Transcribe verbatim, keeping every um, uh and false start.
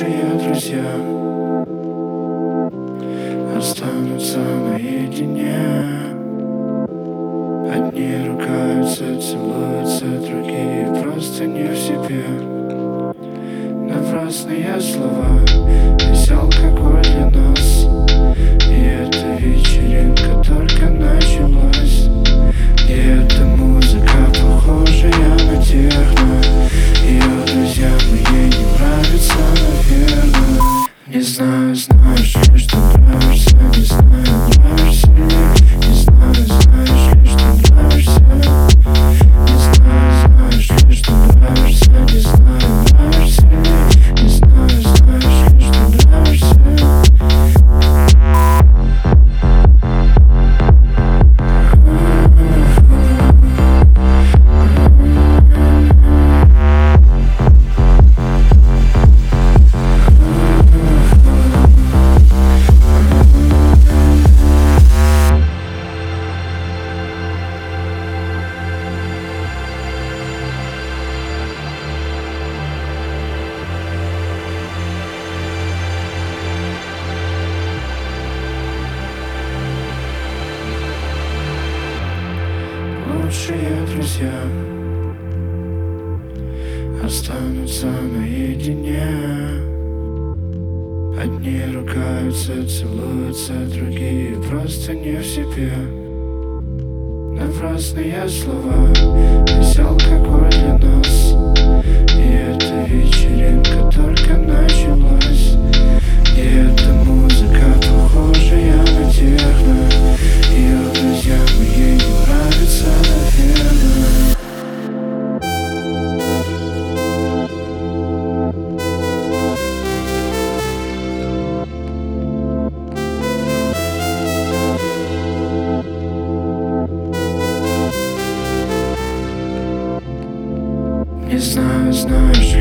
Лучшие друзья останутся наедине. Одни ругаются, целуются, другие просто не в себе. Напрасные слова, весь алкоголь для нас. И эта вечеринка только началась. И эта музыка, похожая на техно. Ее друзьям ей не нравится, наверное. Не знаю, знаешь ли, что нравишься. Не знаю, нравишься ли. Не знаю, знаешь ли, что нравишься. Не знаю, знаешь ли, что нравишься. Не знаю, нравишься ли. Не знаю, знаешь ли, что нравишься. Лучшие друзья останутся наедине. Одни ругаются, целуются, другие просто не в себе. Напрасные слова, весь алкоголь для нас. И эта вечеринка только началась. И эта музыка, похожая на техно. Ее друзьям ей не нравится, наверное. Не знаю, знаешь